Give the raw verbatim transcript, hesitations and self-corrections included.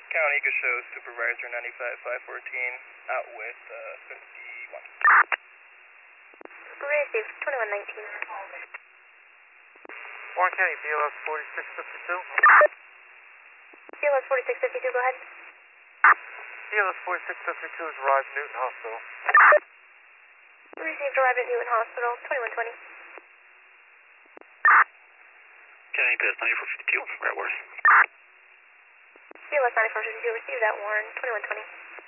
County Eagle Show, Supervisor ninety-five five fourteen, out with uh, fifty-one. Received, twenty-one nineteen. Warren County, B L S forty-six fifty-two. B L S forty-six fifty-two, go ahead. B L S forty-six fifty-two has arrived at Newton Hospital. Received, arrived at Newton Hospital, twenty-one twenty. County P S ninety-four fifty-two, we're at Warren. B L S ninety-four fifty-two, received that, Warren, twenty-one twenty.